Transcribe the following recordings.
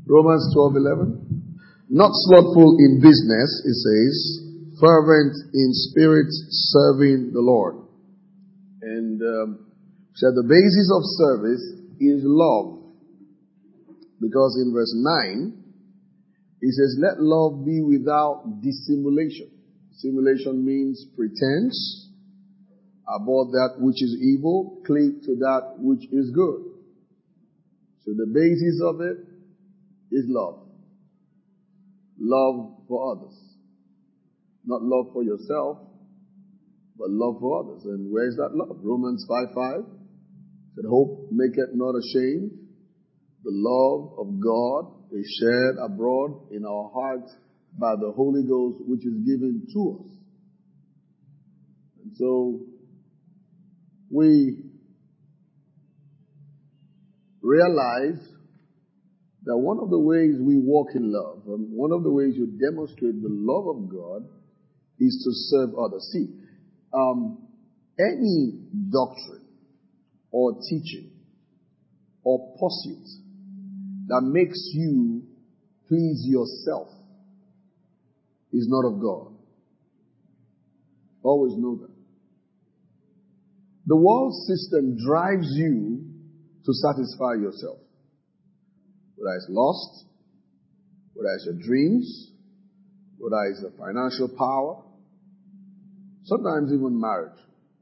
Romans 12:11. Not slothful in business, it says, fervent in spirit, serving the Lord. And so the basis of service is love. Because in verse 9, it says, let love be without dissimulation. Dissimulation means pretense. Abhor that which is evil, cleave to that which is good. So the basis of it is love. Love for others. Not love for yourself, but love for others. And where is that love? Romans 5:5 said, hope maketh not ashamed. The love of God is shared abroad in our hearts by the Holy Ghost, which is given to us. And so we realize that one of the ways we walk in love, and one of the ways you demonstrate the love of God, is to serve others. See, any doctrine or teaching or pursuit that makes you please yourself is not of God. Always know that. The world system drives you to satisfy yourself. Whether it's lust, whether it's your dreams, whether it's the financial power, sometimes even marriage.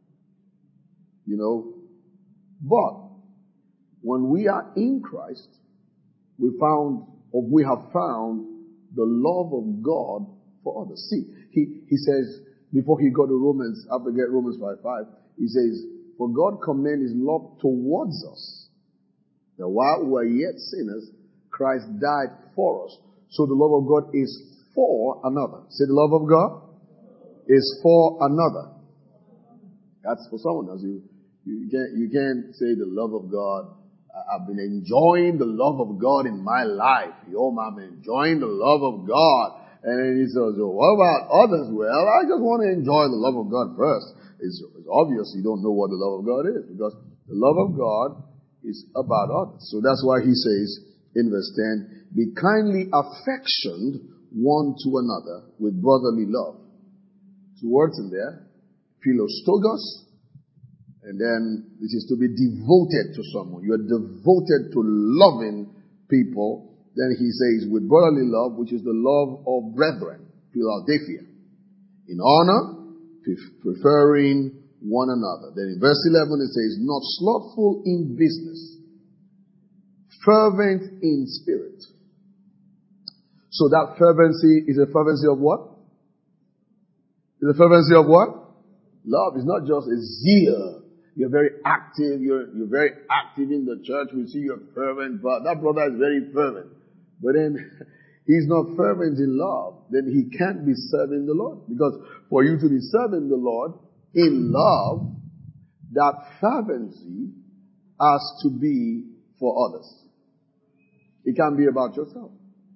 But when we are in Christ, we have found the love of God for others. See, he says, before he got to Romans, after get Romans 5:5, he says, for God commend his love towards us, that while we were yet sinners, Christ died for us. So the love of God is for another. Say, the love of God is for another. That's for someone else. You can't say the love of God. I've been enjoying the love of God in my life. I'm enjoying the love of God. And then he says, what about others? Well, I just want to enjoy the love of God first. It's obvious you don't know what the love of God is, because the love of God is about others. So that's why he says in verse 10, be kindly affectioned one to another with brotherly love. Two words in there, philostogos, and then this is to be devoted to someone. You are devoted to loving people. Then he says, with brotherly love, which is the love of brethren, Philadelphia. In honor, preferring one another. Then in verse 11 it says, not slothful in business, fervent in spirit. So that fervency is a fervency of what? Is a fervency of what? Love. Is not just a zeal. You're very active. You're very active in the church. We see you're fervent, but that brother is very fervent. But then he's not fervent in love. Then he can't be serving the Lord. Because for you to be serving the Lord in love, that fervency has to be for others. It can't be about yourself.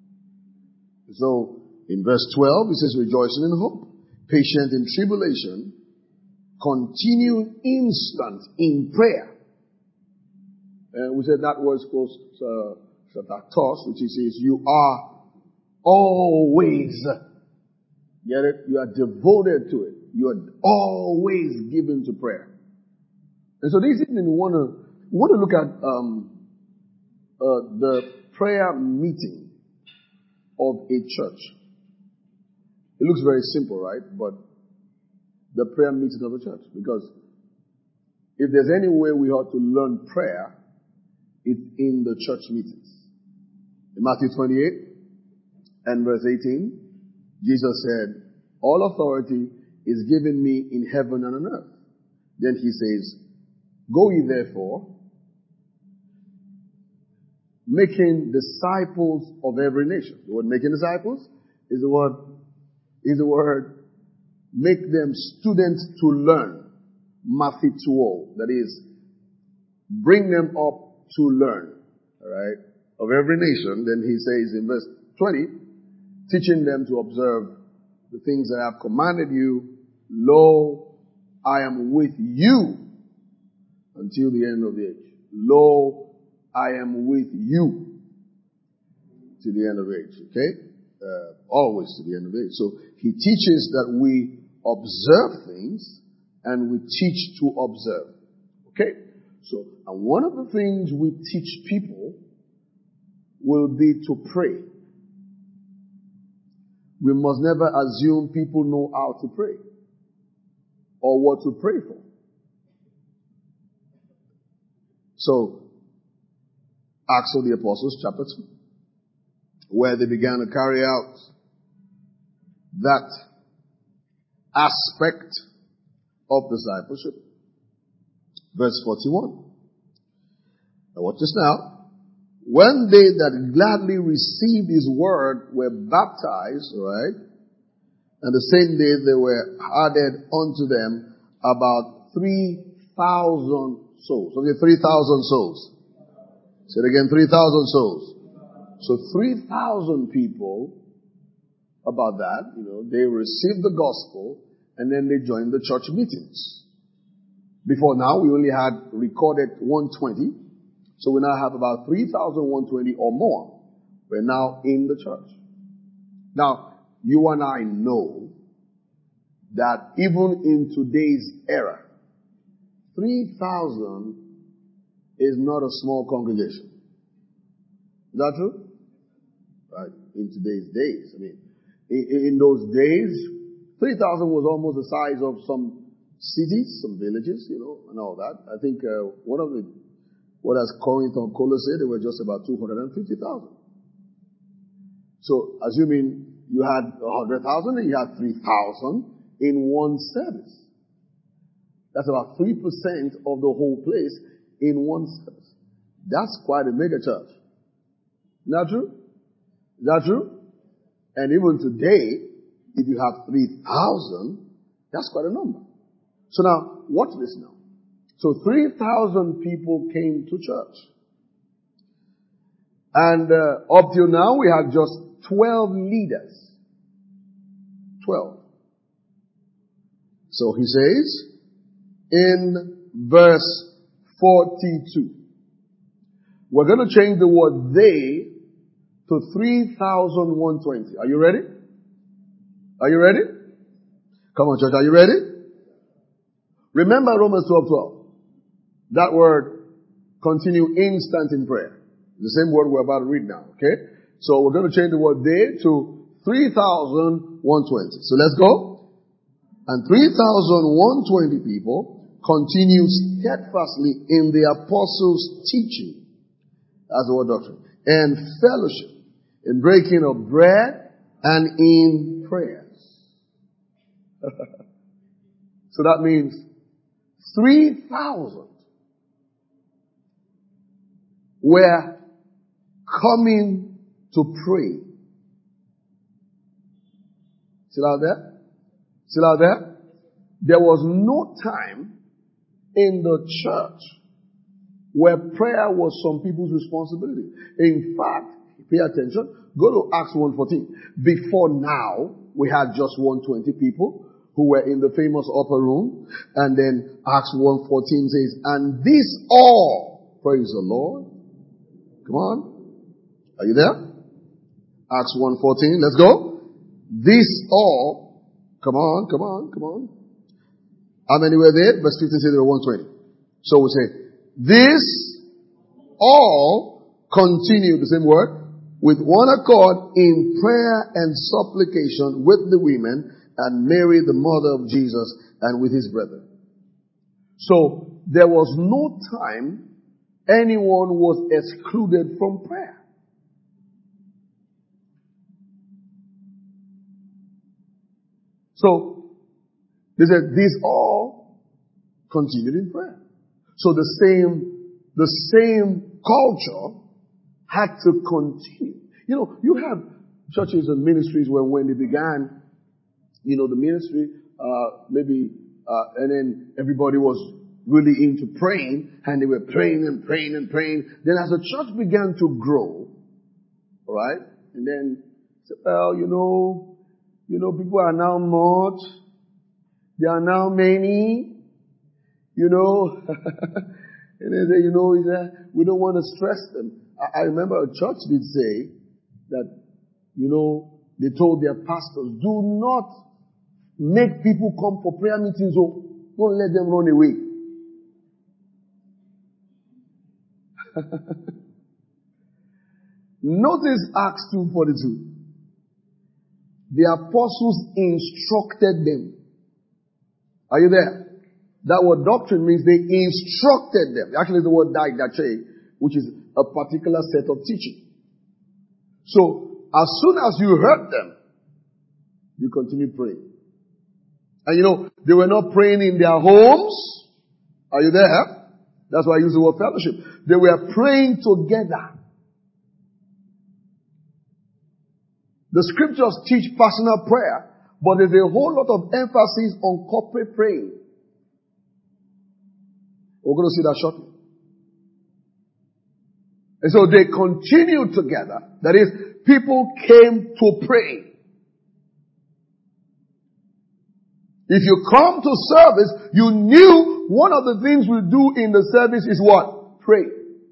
So in verse 12, it says, rejoicing in hope, patient in tribulation, continue instant in prayer. And we said that was close to Sataktos, which he says, you are always, get it? You are devoted to it. You are always given to prayer. And so this evening we want to look at the prayer meeting of a church. It looks very simple, right? But the prayer meeting of a church. Because if there's any way we ought to learn prayer, it's in the church meetings. In Matthew 28 and verse 18, Jesus said, all authority is given me in heaven and on earth. Then he says, go ye therefore, making disciples of every nation. The word making disciples is the word make them students to learn. Mathituo. That is, bring them up to learn. Alright? Of every nation. Then he says in verse 20, teaching them to observe the things that I have commanded you. Lo, I am with you until the end of the age. Lo, I am with you. to the end of age, okay? Always to the end of age. So he teaches that we observe things and we teach to observe. Okay? So, and one of the things we teach people will be to pray. We must never assume people know how to pray or what to pray for. So, Acts of the Apostles chapter 2, where they began to carry out that aspect of discipleship. Verse 41. Now watch this now. When they that gladly received his word were baptized, right? And the same day there were added unto them about 3,000 souls. Okay, 3,000 souls. Say it again, 3,000 souls. So 3,000 people, about that, they received the gospel and then they joined the church meetings. Before now, we only had recorded 120. So we now have about 3,120 or more. We're now in the church. Now, you and I know that even in today's era, 3,000 is not a small congregation. Is that true? Right? In today's days. I mean, in those days, 3,000 was almost the size of some cities, some villages, and all that. I think what has Corinth and Colossae, they were just about 250,000. So, assuming you had 100,000 and you had 3,000 in one service. That's about 3% of the whole place in one service. That's quite a mega church. Not true? Is that true? And even today, if you have 3,000, that's quite a number. So now, watch this now. So 3,000 people came to church. And up till now, we have just 12 leaders. 12. So he says, in verse 42, we're going to change the word they to 3,120. Are you ready? Are you ready? Come on, church, are you ready? Remember Romans 12:12. That word, continue instant in prayer. The same word we're about to read now, okay? So we're going to change the word they to 3,120. So let's go. And 3,120 people continue steadfastly in the apostles' teaching. That's the word doctrine. And fellowship, in breaking of bread and in prayers. So that means 3,000 were coming to pray. Still out there? Still out there? There was no time in the church where prayer was some people's responsibility. In fact, pay attention, go to Acts 1:14. Before now, we had just 120 people who were in the famous upper room. And then Acts 1:14 says, and this all, praise the Lord. Come on. Are you there? Acts 1:14, let's go. This all, come on. How many were there? Verse 15 says there were 120. So we say, this all continue, the same word, with one accord in prayer and supplication with the women and Mary, the mother of Jesus, and with his brethren. So there was no time anyone was excluded from prayer. So they said, these all continued in prayer. So the same culture had to continue. You have churches and ministries where when they began, the ministry, and then everybody was really into praying, and they were praying and praying and praying. Then as the church began to grow, all right, and then, well, people are now much, there are now many, and they say, we don't want to stress them. I remember a church did say that, they told their pastors, do not make people come for prayer meetings. Oh, don't let them run away. Notice Acts 2:42. The apostles instructed them. Are you there? That word doctrine means they instructed them. Actually, the word didache, which is a particular set of teaching. So, as soon as you heard them, you continue praying. And they were not praying in their homes. Are you there? That's why I use the word fellowship. They were praying together. The scriptures teach personal prayer, but there's a whole lot of emphasis on corporate praying. We're going to see that shortly. And so they continued together. That is, people came to pray. If you come to service, you knew one of the things we do in the service is what? Pray.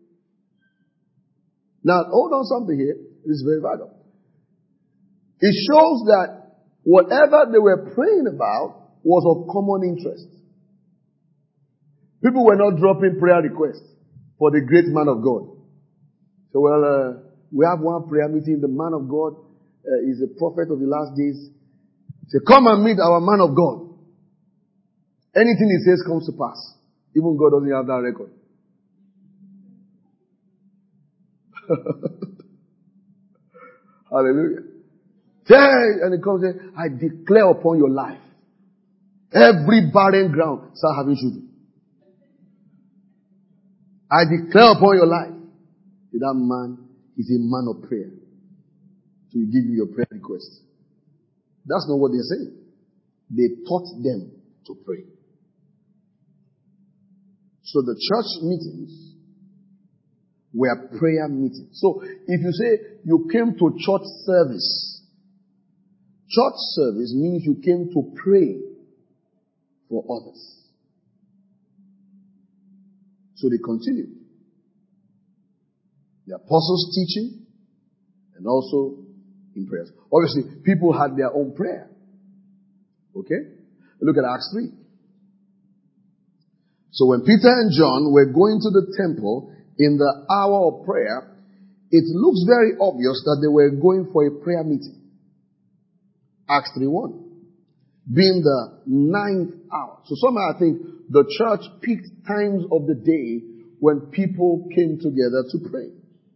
Now, hold on something here. This is very vital. It shows that whatever they were praying about was of common interest. People were not dropping prayer requests for the great man of God. So, we have one prayer meeting. The man of God is a prophet of the last days. Say, come and meet our man of God. Anything he says comes to pass. Even God doesn't have that record. Hallelujah. And it comes and I declare upon your life, every barren ground start having children. I declare upon your life that man is a man of prayer. So you give you your prayer request. That's not what they're saying. They taught them to pray. So the church meetings were prayer meetings. So if you say you came to church service means you came to pray for others. So they continued. The apostles' teaching and also in prayers. Obviously, people had their own prayer. Okay? Look at Acts 3. So when Peter and John were going to the temple in the hour of prayer, it looks very obvious that they were going for a prayer meeting. Acts 3:1. Being the 9th hour. So somehow I think the church picked times of the day when people came together to pray.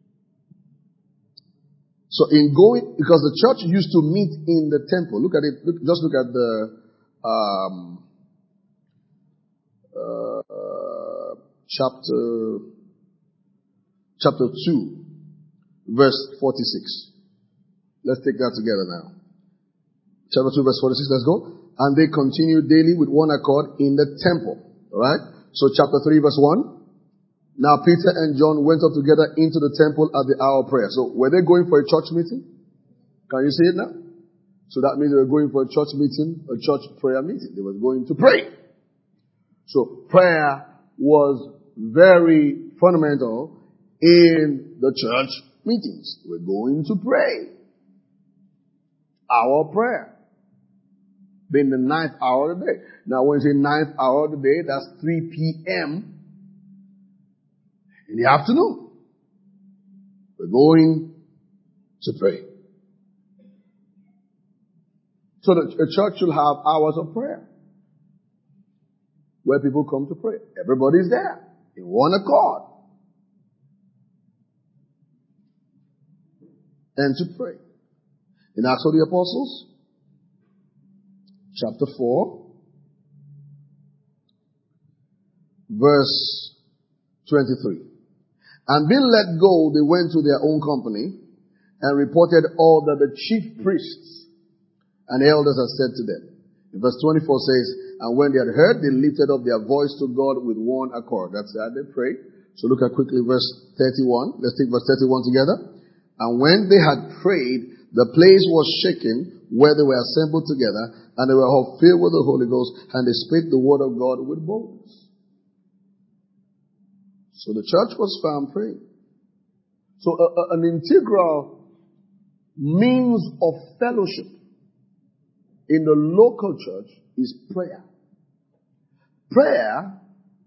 So in going, because the church used to meet in the temple. Look at it. Just look at the chapter 2, verse 46. Let's take that together now. Chapter 2, verse 46. Let's go. And they continued daily with one accord in the temple. Alright? So chapter 3, verse 1. Now Peter and John went up together into the temple at the hour of prayer. So were they going for a church meeting? Can you see it now? So that means they were going for a church meeting, a church prayer meeting. They were going to pray. So prayer was very fundamental in the church meetings. We're going to pray. Our prayer. Being the 9th hour of the day. Now when you say 9th hour of the day, that's 3 p.m. in the afternoon. We're going to pray. So the church should have hours of prayer. Where people come to pray. Everybody's there. In one accord. And to pray. In Acts of the Apostles, chapter 4, verse 23. And being let go, they went to their own company and reported all that the chief priests and elders had said to them. In verse 24 says, and when they had heard, they lifted up their voice to God with one accord. That's how they prayed. So look at quickly verse 31. Let's take verse 31 together. And when they had prayed, the place was shaken where they were assembled together, and they were all filled with the Holy Ghost, and they spake the word of God with boldness. So the church was found praying. So an integral means of fellowship in the local church is prayer. Prayer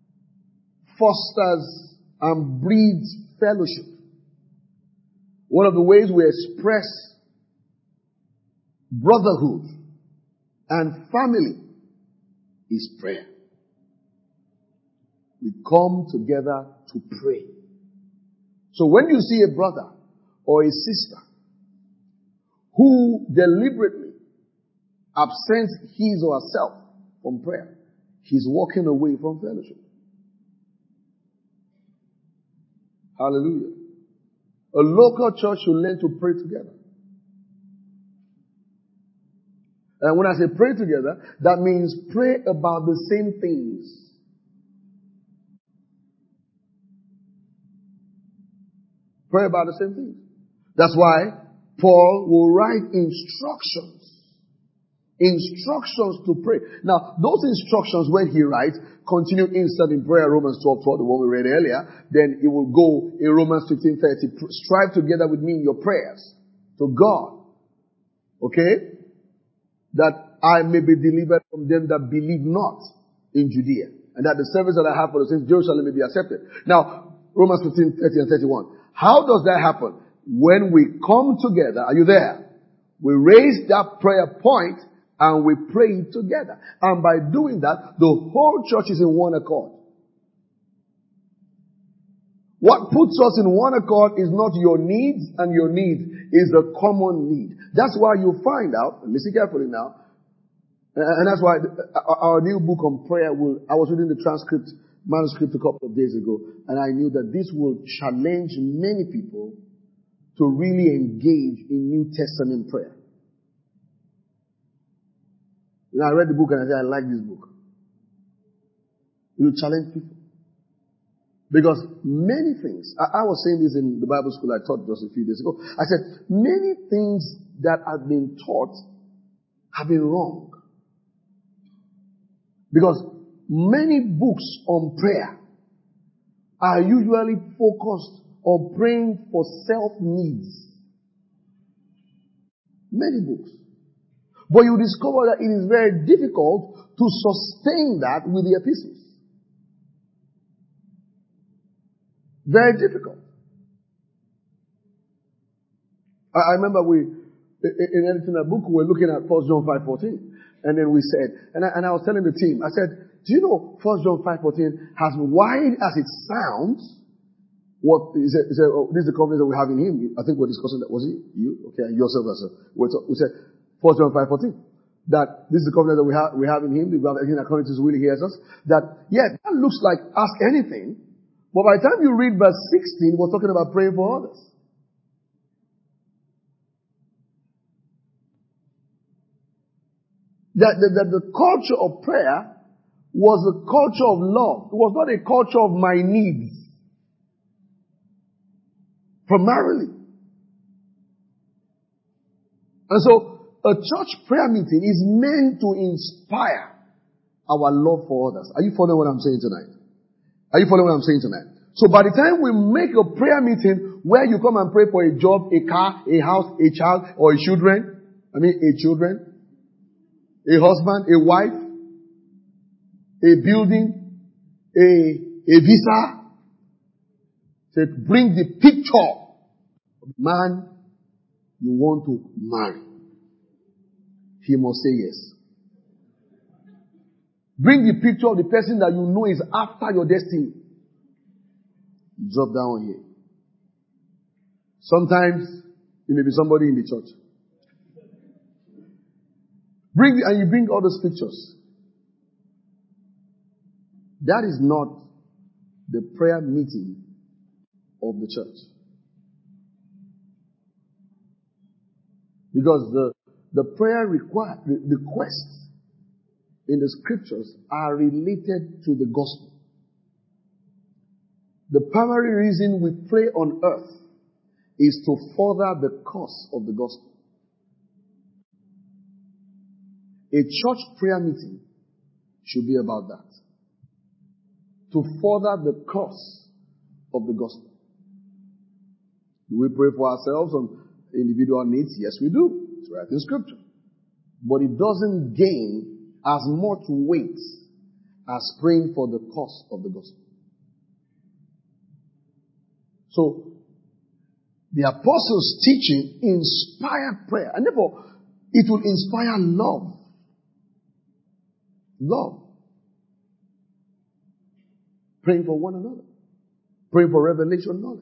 fosters and breeds fellowship. One of the ways we express brotherhood and family is prayer. We come together to pray. So when you see a brother or a sister who deliberately absents his or herself from prayer, he's walking away from fellowship. Hallelujah. A local church should learn to pray together. And when I say pray together, that means pray about the same things. Pray about the same things. That's why Paul will write instructions to pray. Now, those instructions, when he writes, continue instant in prayer, Romans 12:12, the one we read earlier. Then it will go in Romans 15:30. Strive together with me in your prayers to God. Okay? That I may be delivered from them that believe not in Judea. And that the service that I have for the saints, Jerusalem, may be accepted. Now, Romans 15:30 and 31. How does that happen? When we come together, are you there? We raise that prayer point and we pray it together. And by doing that, the whole church is in one accord. What puts us in one accord is not your needs and your needs, is the common need. That's why you find out, listen carefully now, and that's why our new book on prayer I was reading the manuscript a couple of days ago, and I knew that this will challenge many people to really engage in New Testament prayer. You know, I read the book and I said, I like this book. It will challenge people. Because many things, I was saying this in the Bible school I taught just a few days ago. I said, many things that have been taught have been wrong. Because many books on prayer are usually focused on praying for self-needs. Many books. But you discover that it is very difficult to sustain that with the epistles. Very difficult. I remember in editing a book, we were looking at 1 John 5:14. And then we said, and I was telling the team, I said, do you know 1 John 5:14, as wide as it sounds, what is it? This is the confidence that we have in him. I think we're discussing that. Was it you? Okay, yourself as well. We said 1 John 5:14. That this is the confidence that we have in him. We have everything according to his will, he hears us. That, yeah, that looks like ask anything. But by the time you read verse 16, we're talking about praying for others. That the culture of prayer was a culture of love. It was not a culture of my needs. Primarily. And so, a church prayer meeting is meant to inspire our love for others. Are you following what I'm saying tonight? Are you following what I'm saying tonight? So by the time we make a prayer meeting where you come and pray for a job, a car, a house, a child, or a children, a husband, a wife, a building, a visa, say, bring the picture of the man you want to marry. He must say yes. Bring the picture of the person that you know is after your destiny. You drop down here. Sometimes it may be somebody in the church. You bring all those pictures. That is not the prayer meeting of the church. Because the prayer the requests in the scriptures are related to the gospel. The primary reason we pray on earth is to further the cause of the gospel. A church prayer meeting should be about that. To further the cause of the gospel. Do we pray for ourselves? individual needs? Yes, we do. It's right in Scripture. But it doesn't gain as much weight as praying for the cause of the gospel. So, the apostles' teaching inspired prayer. And therefore, it will inspire love. Love. Praying for one another. Praying for revelation knowledge.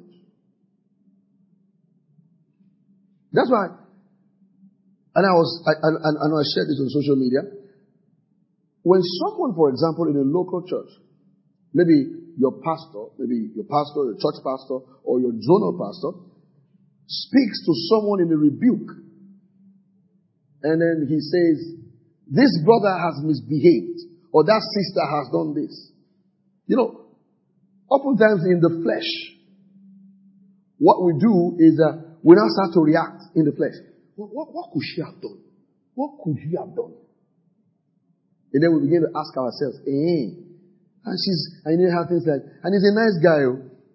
That's why, and I shared this on social media. When someone, for example, in a local church, maybe your pastor, your church pastor, or your zonal pastor, speaks to someone in a rebuke, and then he says, this brother has misbehaved, or that sister has done this. You know, oftentimes in the flesh, what we do is we now start to react in the flesh. What could she have done? What could he have done? And then we begin to ask ourselves, and you have things like, and he's a nice guy.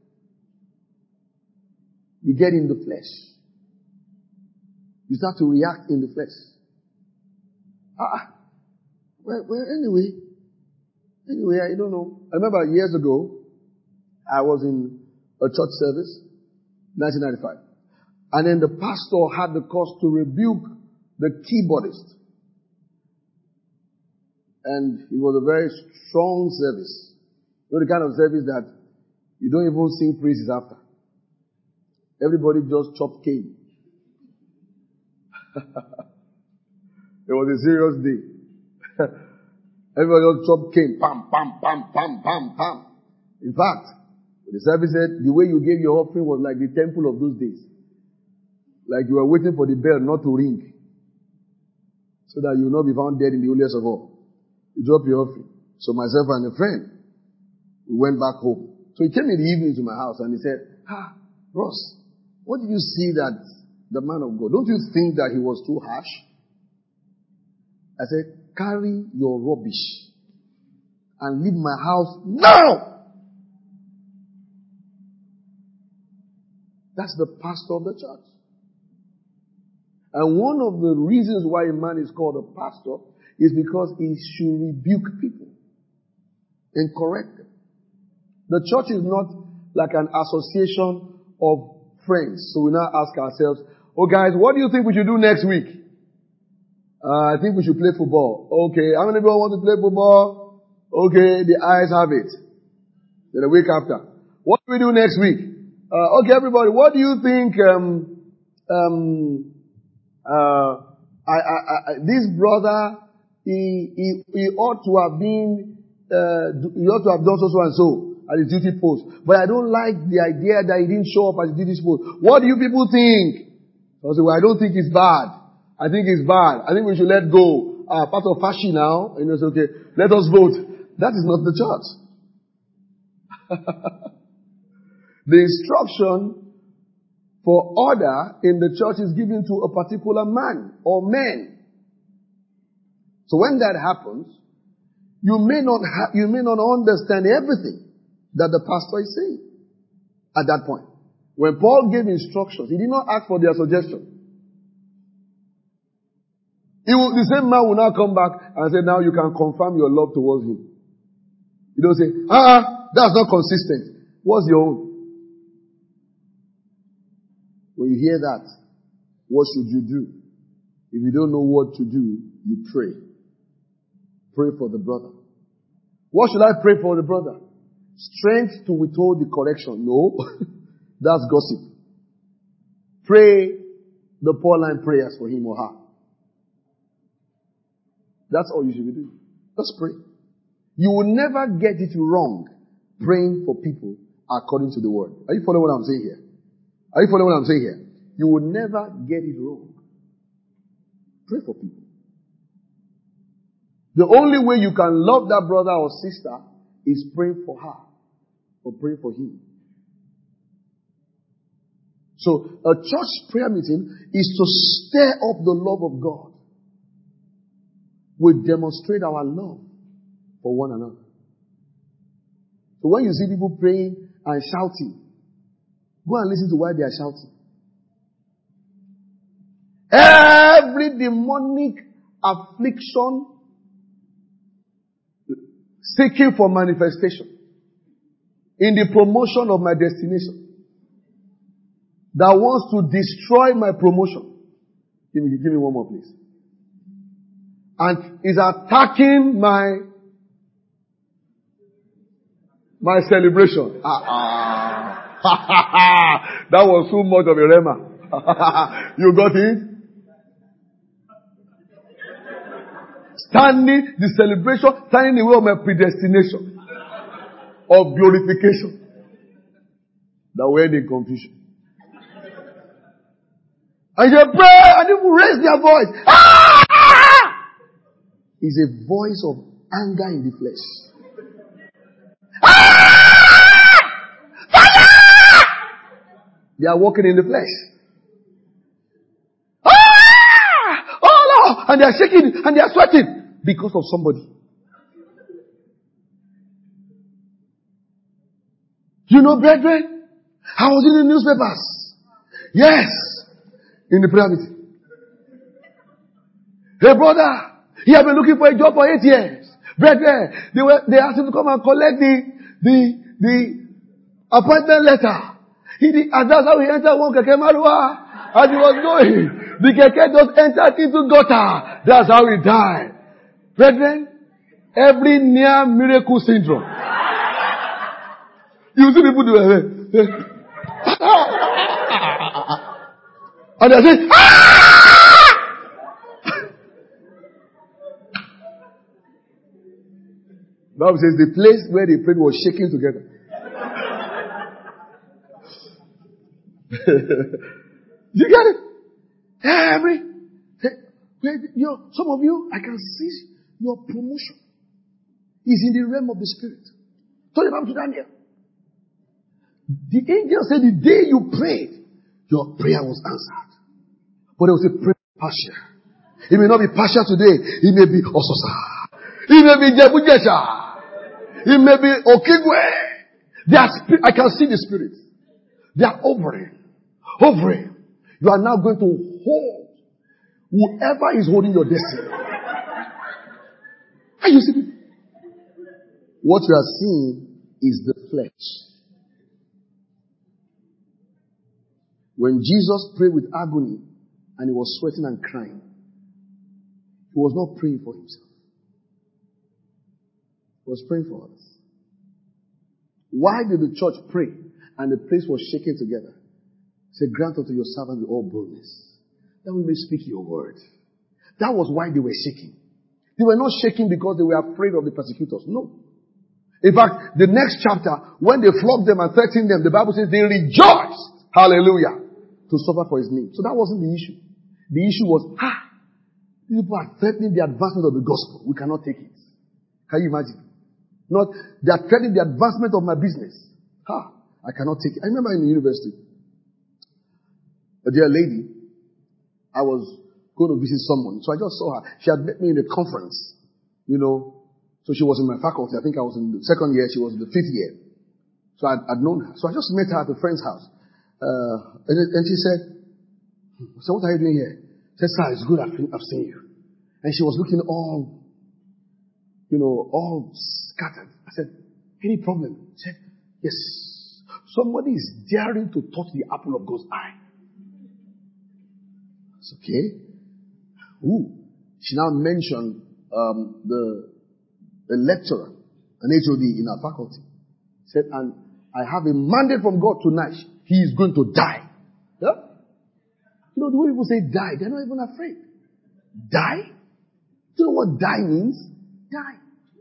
You get in the flesh. You start to react in the flesh. Anyway, I don't know. I remember years ago, I was in a church service, 1995. And then the pastor had the cause to rebuke the keyboardist. And it was a very strong service. You know, the kind of service that you don't even sing praises after. Everybody just chopped cane. It was a serious day. Everybody just chopped cane. Pam, pam, pam, pam, pam, pam. In fact, the service said the way you gave your offering was like the temple of those days. Like you were waiting for the bell not to ring. So that you will not be found dead in the holiest of all. You drop your offering. So myself and a friend, we went back home. So he came in the evening to my house and he said, Ross, what did you see that the man of God, don't you think that he was too harsh? I said, carry your rubbish and leave my house now. That's the pastor of the church. And one of the reasons why a man is called a pastor is because he should rebuke people and correct them. The church is not like an association of friends. So we now ask ourselves, oh guys, what do you think we should do next week? I think we should play football. Okay, how many people want to play football? Okay, the eyes have it. Then a week after, what do we do next week? Okay, everybody, what do you think? This brother, he ought to have been, he ought to have done so and so at his duty post. But I don't like the idea that he didn't show up at his duty post. What do you people think? I say, well, I don't think it's bad. I think it's bad. I think we should let go. Part of fashion now. And it's okay. Let us vote. That is not the church. The instruction for order in the church is given to a particular man or men. So when that happens, you may not understand everything that the pastor is saying at that point. When Paul gave instructions, he did not ask for their suggestion. The same man will now come back and say, now you can confirm your love towards him. You don't say, that's not consistent. What's your own? When you hear that, what should you do? If you don't know what to do, you pray. Pray for the brother. What should I pray for the brother? Strength to withhold the correction. No. That's gossip. Pray the Pauline prayers for him or her. That's all you should be doing. Just pray. You will never get it wrong praying for people according to the word. Are you following what I'm saying here? Are you following what I'm saying here? You will never get it wrong. Pray for people. The only way you can love that brother or sister is praying for her or praying for him. So a church prayer meeting is to stir up the love of God. We demonstrate our love for one another. So when you see people praying and shouting, go and listen to why they are shouting. Every demonic affliction seeking for manifestation in the promotion of my destination that wants to destroy my promotion. Give me one more, please. And is attacking my celebration. That was too much of a rhema. You got it? The celebration, standing in the way of my predestination, of glorification, that were in confusion. And you pray, and people raise their voice. It's a voice of anger in the flesh. They are walking in the flesh. Oh Lord! And they are shaking and they are sweating because of somebody. You know, brethren, I was in the newspapers. Yes. In the prayer meeting. Hey brother, he had been looking for a job for 8 years. Brethren, they asked him to come and collect the appointment letter. And that's how he entered one keke marua. As he was going, the keke just entered into gutter. That's how he died. Brethren, every near miracle syndrome. You see people do it. And they say, Bible says the place where they prayed was shaking together. You get it? Some of you, I can see your promotion is in the realm of the spirit. Told about to Daniel. The angel said the day you prayed, your prayer was answered. But it was a prayer partial. It may not be partial today. It may be Ososa. It may be Jebujesha. It may be Okigwe. I can see the spirits. They are hovering. You are now going to hold whoever is holding your destiny. Are you seeing? What you are seeing is the flesh. When Jesus prayed with agony and he was sweating and crying, he was not praying for himself. He was praying for others. Why did the church pray and the place was shaking together? Say, grant unto your servant with all boldness, that we may speak your word. That was why they were shaking. They were not shaking because they were afraid of the persecutors. No. In fact, the next chapter, when they flogged them and threatened them, the Bible says they rejoiced. Hallelujah. To suffer for his name. So that wasn't the issue. The issue was, these people are threatening the advancement of the gospel. We cannot take it. Can you imagine? Not, they are threatening the advancement of my business. I cannot take it. I remember in the university, a dear lady, I was going to visit someone. So I just saw her. She had met me in a conference, So she was in my faculty. I think I was in the second year. She was in the 5th year. So I'd known her. So I just met her at a friend's house. And she said, so what are you doing here? She said, sir, it's good I've seen you. And she was looking all scattered. I said, any problem? She said, yes. Somebody is daring to touch the apple of God's eye. It's okay. She now mentioned the lecturer, an HOD in our faculty. Said, and I have a mandate from God tonight. He is going to die. Yeah? The way people say die, they're not even afraid. Die? Do you know what die means? Die.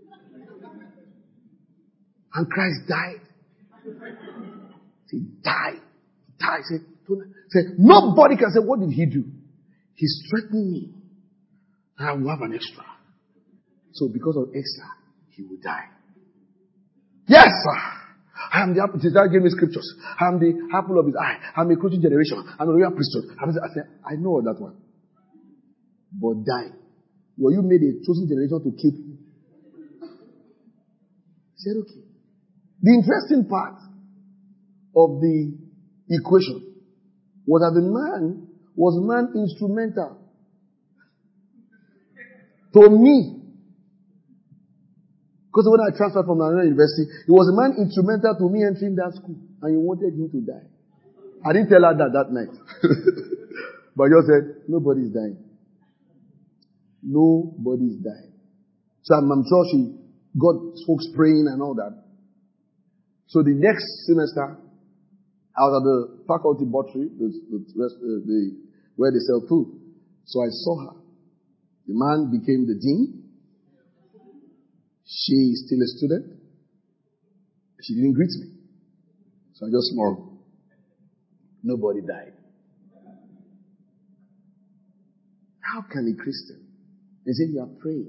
And Christ died. Say, die. Die. Say, nobody can say, what did he do? He's threatening me. I will have an extra. So because of extra, he will die. Yes, sir. I am the apple. That gave me scriptures. I am the apple of his eye. I am a crucial generation. I am a royal priesthood. I said, I know that one. But die. Were you made a chosen generation to keep? He said, okay. The interesting part of the equation was that the man was man instrumental to me. Because when I transferred from another university, he was a man instrumental to me entering that school. And you wanted him to die. I didn't tell her that night. But you said, nobody's dying. Nobody's dying. So I'm sure she got folks praying and all that. So the next semester, I was at the faculty laboratory, where they sell food. So I saw her. The man became the dean. She is still a student. She didn't greet me. So I just smiled. Nobody died. How can a Christian? They say you are praying.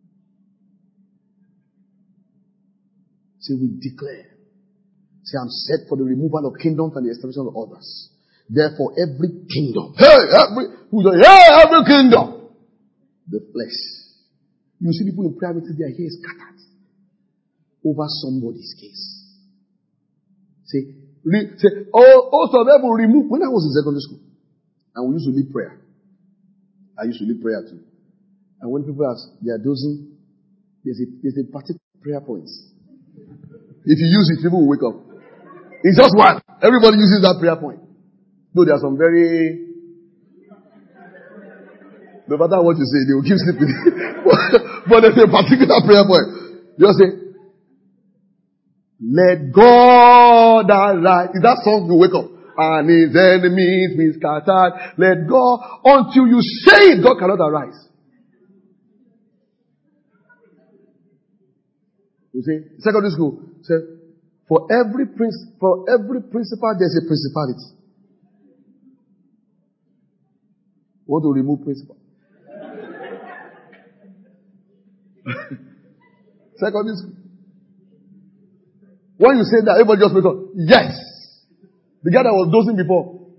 Say we declare. Say I'm set for the removal of kingdoms and the establishment of others. Therefore every kingdom. Every kingdom. The flesh. You see people in prayer meeting, their hair is scattered over somebody's case. Say, also them will remove. When I was in secondary school, and we used to lead prayer. I used to lead prayer too. And when people ask, they are dozing, there's a particular prayer point. If you use it, people will wake up. It's just one. Everybody uses that prayer point. Though there are some very... No matter what you say, they will keep sleeping. But there's a particular prayer point. Just say, let God arise. Is that song you wake up? And his enemies be scattered. Let God, until you say it, God cannot arise. You see, secondary school, say, for every principal, there's a principality. Want to remove principal? Secondary school. When you say that, everybody just wake up. Yes! The guy that was dozing before.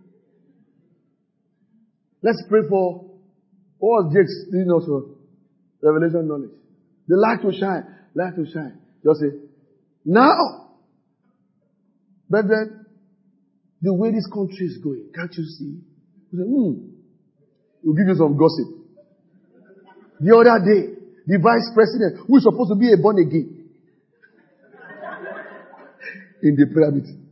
Let's pray for, what was Jake's leading us for? Revelation knowledge. The light will shine. Light will shine. Just say, now! Brethren, the way this country is going, can't you see? You say, We'll give you some gossip. The other day, the vice president, who is supposed to be a born again, in the prayer meeting.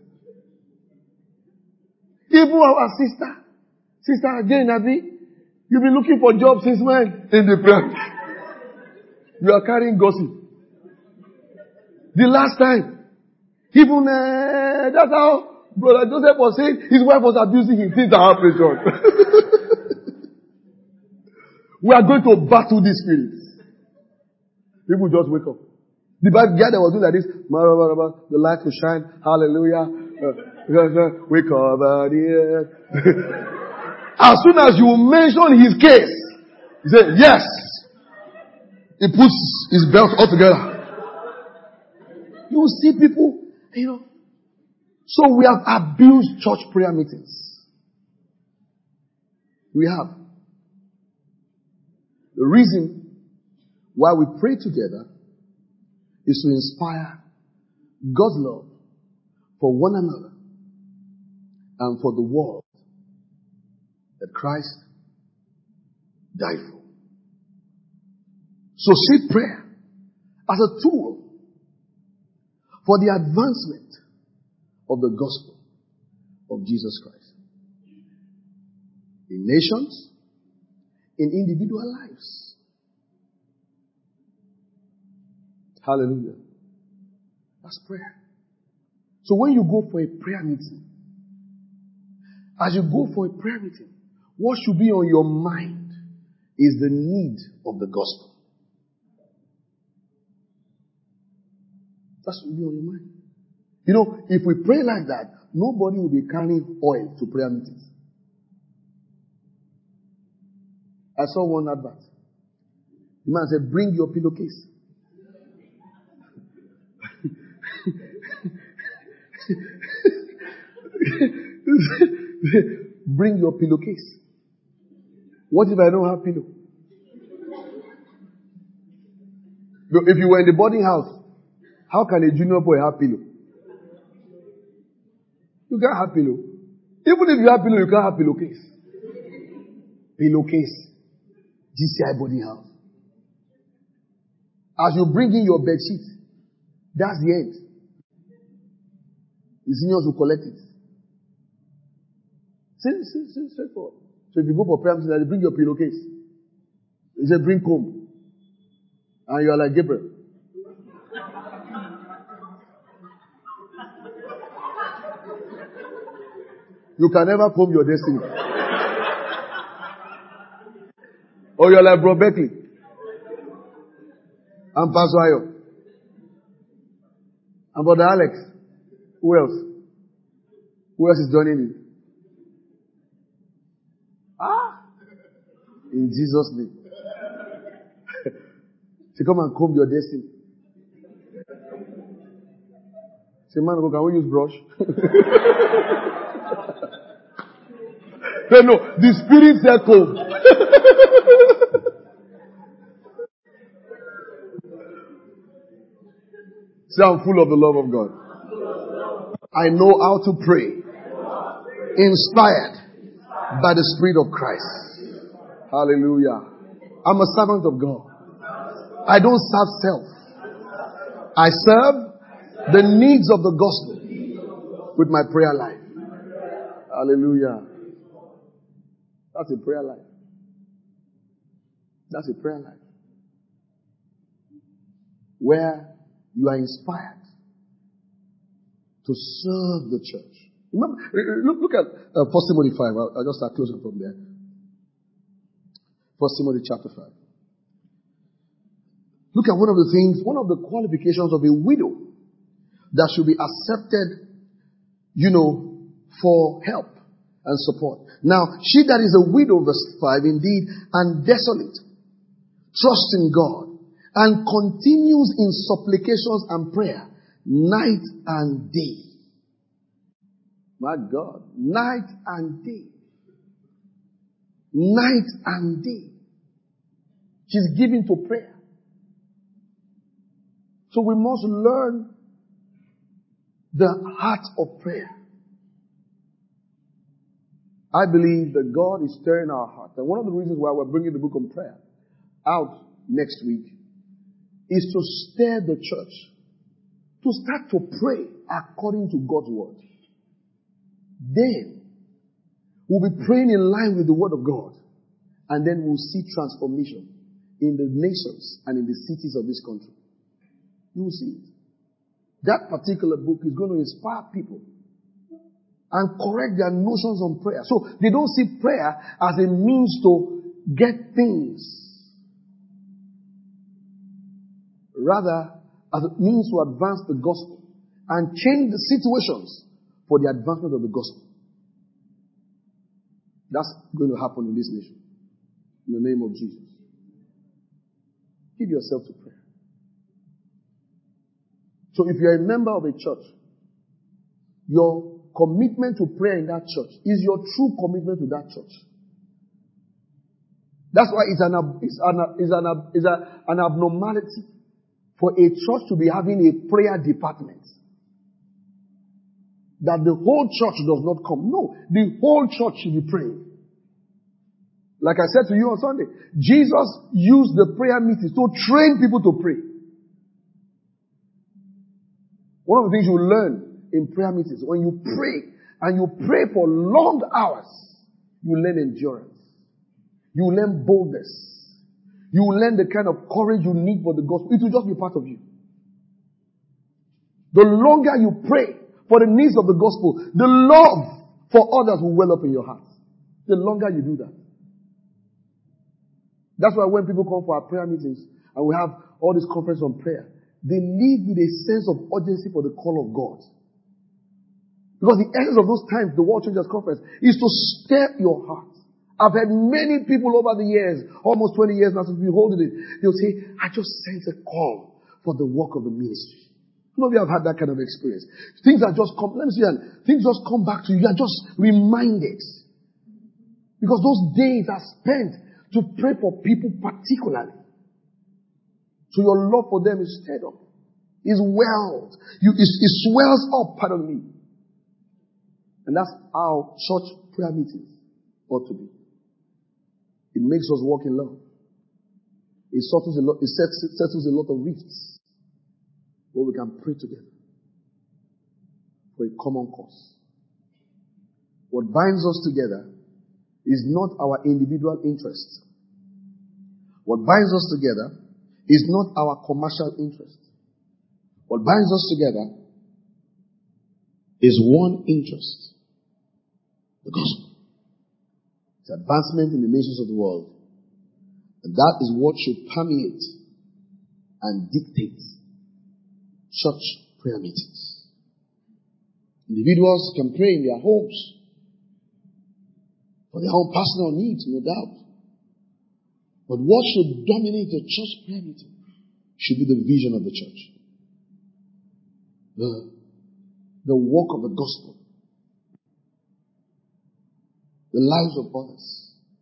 Even our sister again, Abi, you've been looking for jobs since when? In the prayer meeting. You are carrying gossip. The last time, even that's how Brother Joseph was saying his wife was abusing him. Things are happening. We are going to battle these spirits. People just wake up. The bad guy that was doing like this, the light will shine, hallelujah. Wake up, as soon as you mention his case, he said, yes. He puts his belt all together. You see people, So we have abused church prayer meetings. We have. The reason why we pray together is to inspire God's love for one another and for the world that Christ died for. So see prayer as a tool for the advancement of the gospel of Jesus Christ in nations, in individual lives. Hallelujah. That's prayer. So when you go for a prayer meeting, as you go for a prayer meeting, what should be on your mind is the need of the gospel. That should be on your mind. If we pray like that, nobody will be carrying oil to prayer meetings. I saw one advert. The man said, bring your pillowcase. Bring your pillowcase. What if I don't have pillow? If you were in the boarding house, how can a junior boy have pillow? You can't have pillow. Even if you have pillow, you can't have pillowcase. Pillowcase. GCI Body House. As you bring in your bed sheet, that's the end. The seniors will collect it. See, straightforward. So if you go for prayer, they bring your pillowcase. They say, bring comb. And you are like Gabriel. You can never comb your destiny. Or you're like Bro Beckley. And Pastor Ayo. And Brother Alex. Who else? Who else is joining you? In Jesus' name. Say, come and comb your destiny. Say, man, can we use brush? No, the Spirit said comb. Say, I'm full of the love of God. I know how to pray. Inspired by the Spirit of Christ. Hallelujah. I'm a servant of God. I don't serve self. I serve the needs of the gospel with my prayer life. Hallelujah. That's a prayer life. That's a prayer life. Where you are inspired to serve the church. Remember, look at 1 Timothy 5. I'll just start closing from there. 1 Timothy chapter 5. Look at one of the qualifications of a widow that should be accepted, for help and support. Now, she that is a widow, verse 5, indeed, and desolate, trusts in God, and continues in supplications and prayer, night and day. My God, night and day. Night and day. She's given to prayer. So we must learn the heart of prayer. I believe that God is stirring our heart. And one of the reasons why we're bringing the book on prayer out next week is to stir the church to start to pray according to God's word. Then we'll be praying in line with the word of God. And then we'll see transformation in the nations and in the cities of this country. You will see it. That particular book is going to inspire people and correct their notions on prayer. So they don't see prayer as a means to get things. Rather, as a means to advance the gospel and change the situations for the advancement of the gospel. That's going to happen in this nation. In the name of Jesus. Give yourself to prayer. So if you're a member of a church, your commitment to prayer in that church is your true commitment to that church. That's why it's an abnormality for a church to be having a prayer department. That the whole church does not come. No, the whole church should be praying. Like I said to you on Sunday, Jesus used the prayer meetings to train people to pray. One of the things you learn in prayer meetings, when you pray, and you pray for long hours, you learn endurance. You learn boldness. You learn the kind of courage you need for the gospel. It will just be part of you. The longer you pray for the needs of the gospel, the love for others will well up in your heart. The longer you do that. That's why when people come for our prayer meetings and we have all this conference on prayer, they leave with a sense of urgency for the call of God. Because the essence of those times, the World Changers Conference, is to stir your heart. I've had many people over the years, almost 20 years now since we holding it, they'll say, I just sense a call for the work of the ministry. Some of you have had that kind of experience. Things are just come, let me see that. Things just come back to you. You are just reminded. Because those days are spent to pray for people particularly. So your love for them is stirred up. Is welled. It swells up, pardon me. And that's how church prayer meetings ought to be. makes us walk in love. It settles a lot of rifts where we can pray together for a common cause. What binds us together is not our individual interests. What binds us together is not our commercial interest. What binds us together is one interest: the gospel. It's advancement in the nations of the world. And that is what should permeate and dictate church prayer meetings. Individuals can pray in their homes for their own personal needs, no doubt. But what should dominate a church prayer meeting should be the vision of the church. The work of the gospel. The lives of others.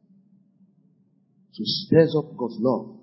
So it stirs up God's love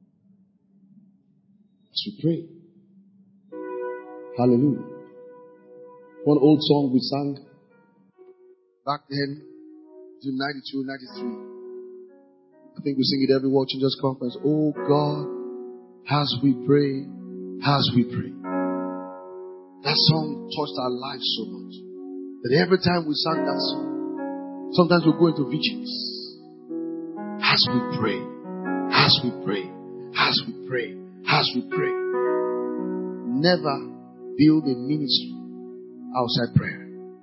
as we pray. Hallelujah. One old song we sang back then, in 92, 93. I think we sing it every World Changers Conference. Oh God, as we pray, as we pray. That song touched our lives so much that every time we sang that song, sometimes we go into vigils. As we pray, as we pray, as we pray, as we pray. Never build a ministry outside prayer.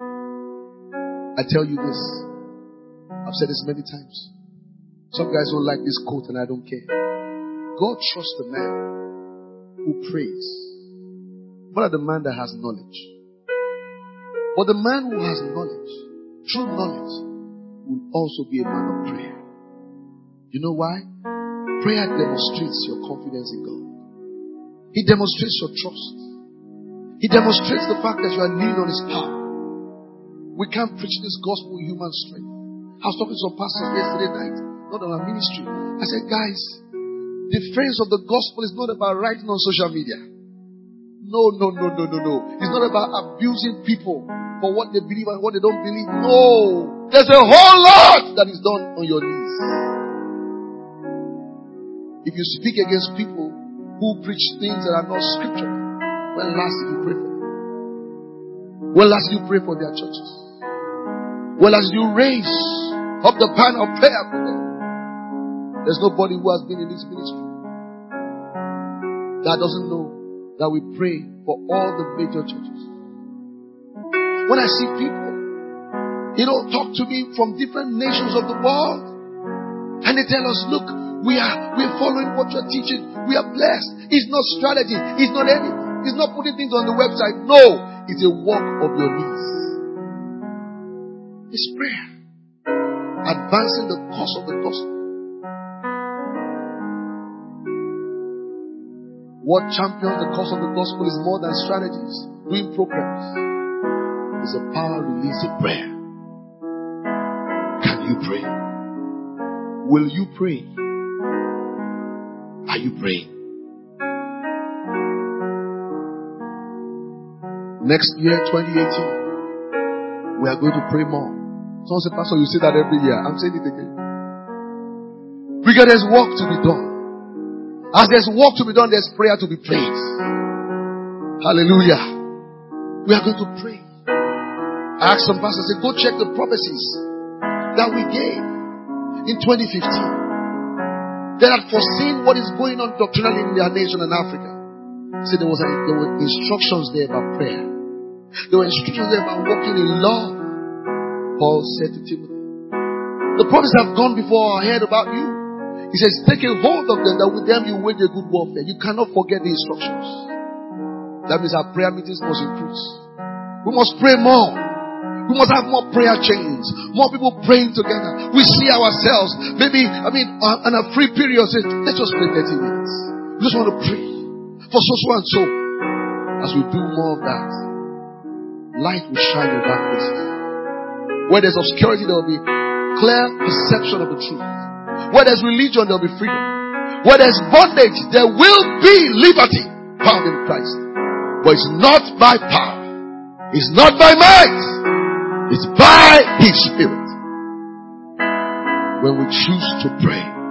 I tell you this, I've said this many times. Some guys don't like this quote and I don't care. God trusts the man who prays more than the man that has knowledge. But the man who has knowledge, true knowledge, will also be a man of prayer. You know why? Prayer demonstrates your confidence in God. It demonstrates your trust. It demonstrates the fact that you are leaning on His power. We can't preach this gospel with human strength. I was talking to some pastors yesterday night, not on our ministry. I said, guys, defense of the gospel is not about writing on social media. No. It's not about abusing people for what they believe and what they don't believe. No. There's a whole lot that is done on your knees. If you speak against people who preach things that are not scriptural, when last did you pray for them? When last did you pray for their churches? When last did you raise up the banner of prayer for them? There's nobody who has been in this ministry that doesn't know that we pray for all the major churches. When I see people, talk to me from different nations of the world, and they tell us, look, we're following what you're teaching. We are blessed. It's not strategy. It's not anything. It's not putting things on the website. No, it's a walk of your knees. It's prayer. Advancing the cause of the gospel. What champions the cause of the gospel is more than strategies, doing programs. It's a power released in prayer. Can you pray? Will you pray? Are you praying? Next year, 2018, we are going to pray more. Someone said, Pastor, you say that every year. I'm saying it again. Because there's work to be done. As there's work to be done, there's prayer to be prayed. Hallelujah. We are going to pray. I asked some pastors, I said, go check the prophecies that we gave in 2015. They had foreseen what is going on doctrinally in their nation in Africa. See, there were instructions there about prayer. There were instructions there about walking in love. Paul said to Timothy, the prophets have gone before our head about you. He says, take a hold of them, that with them you wage a good warfare. You cannot forget the instructions. That means our prayer meetings must increase. We must pray more. We must have more prayer chains. More people praying together. We see ourselves. Maybe, on a free period, say, let's just pray 30 minutes. We just want to pray for so and so. As we do more of that, light will shine in dark places. Where there's obscurity, there will be clear perception of the truth. Where there's religion, there will be freedom. Where there's bondage, there will be liberty found in Christ. But it's not by power. It's not by might. It's by His Spirit. When we choose to pray,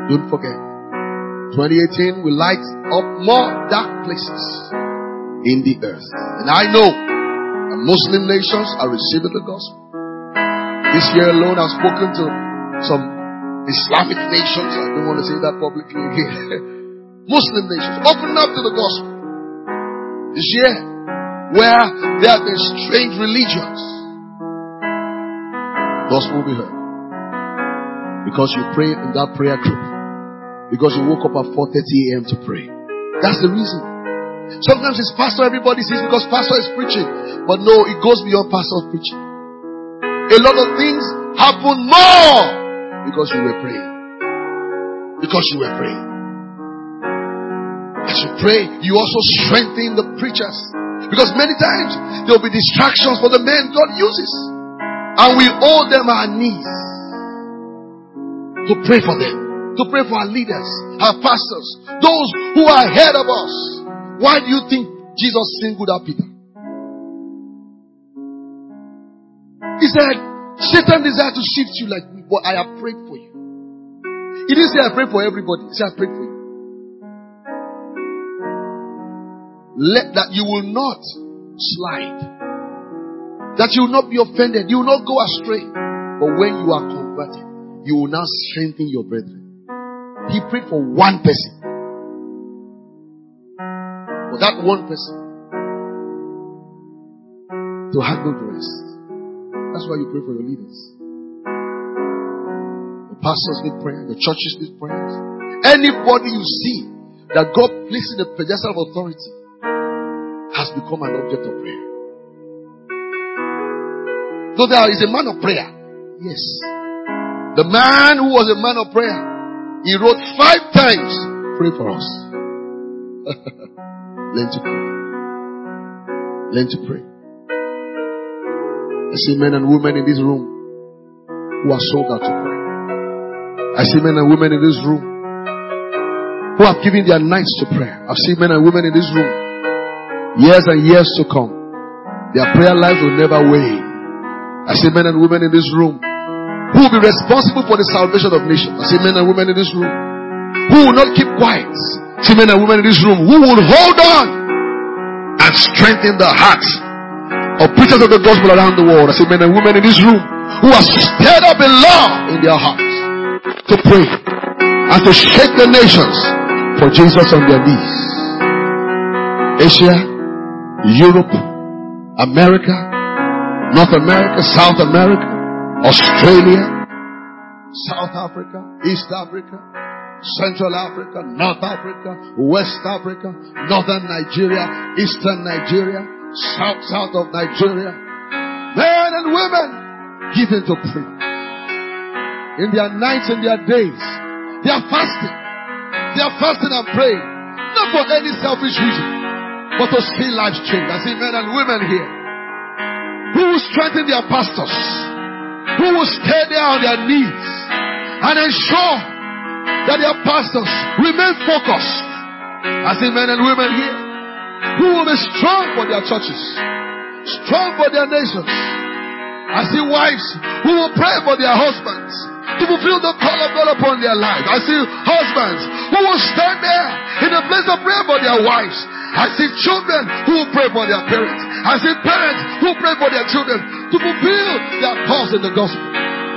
Don't forget. 2018 will light up more dark places in the earth. And I know that Muslim nations are receiving the gospel. This year alone, I've spoken to some Islamic nations. I don't want to say that publicly again. Muslim nations, open up to the gospel. This year, where there have been strange religions, gospel will be heard. Because you prayed in that prayer group. Because you woke up at 4:30 a.m. to pray. That's the reason. Sometimes it's pastor, everybody says because pastor is preaching. But no, it goes beyond pastor's preaching. A lot of things happen more because you were praying. Because you were praying. As you pray, you also strengthen the preachers. Because many times there will be distractions for the men God uses. And we owe them our knees to pray for them. To pray for our leaders, our pastors, those who are ahead of us. Why do you think Jesus singled out Peter? He said, Satan desired to shift you like me, but I have prayed for you. He didn't say I prayed for everybody. He said I prayed for you. Let that you will not slide. That you will not be offended. You will not go astray. But when you are converted, you will now strengthen your brethren. He prayed for one person. For that one person to handle the rest. That's why you pray for your leaders. The pastors need prayer. The churches need prayers. Anybody you see that God placed in a pedestal of authority has become an object of prayer. So there is a man of prayer. Yes. The man who was a man of prayer, he wrote 5 times, pray for us. Learn to pray. Learn to pray. I see men and women in this room who are sold out to pray. I see men and women in this room who have given their nights to prayer. I've seen men and women in this room, years and years to come, their prayer lives will never wane. I see men and women in this room who will be responsible for the salvation of nations. I see men and women in this room who will not keep quiet. I see men and women in this room who will hold on and strengthen the hearts of preachers of the gospel around the world. I see men and women in this room who are stirred up in love in their hearts to pray and to shake the nations for Jesus on their knees. Asia, Europe, America, North America, South America, Australia, South Africa, East Africa, Central Africa, North Africa, West Africa, Northern Nigeria, Eastern Nigeria, South of Nigeria. Men and women given to pray. In their nights and their days, they are fasting. They are fasting and praying. Not for any selfish reason, but to see lives change. I see men and women here who will strengthen their pastors, who will stay there on their knees and ensure that their pastors remain focused. I see men and women here who will be strong for their churches, strong for their nations. I see wives who will pray for their husbands to fulfill the call of God upon their lives. I see husbands who will stand there in the place of prayer for their wives. I see children who will pray for their parents. I see parents who pray for their children to fulfill their cause in the gospel.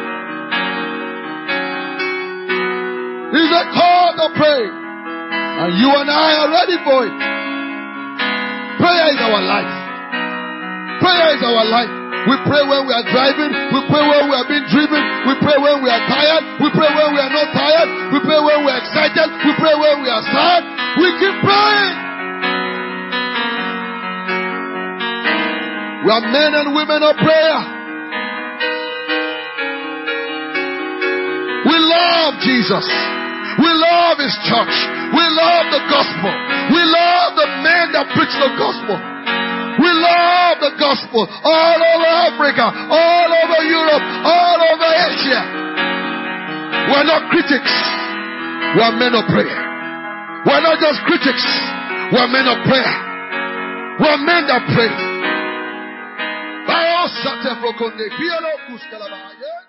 It's a call to pray, and you and I are ready for it. Prayer is our life. Prayer is our life. We pray when we are driving. We pray when we are being driven. We pray when we are tired. We pray when we are not tired. We pray when we are excited. We pray when we are sad. We keep praying. We are men and women of prayer. We love Jesus. We love His church. We love the gospel. We love the men that preach the gospel. We love the gospel all over Africa, all over Europe, all over Asia. We're not critics. We're men of prayer. We're not just critics. We're men of prayer. We're men that pray.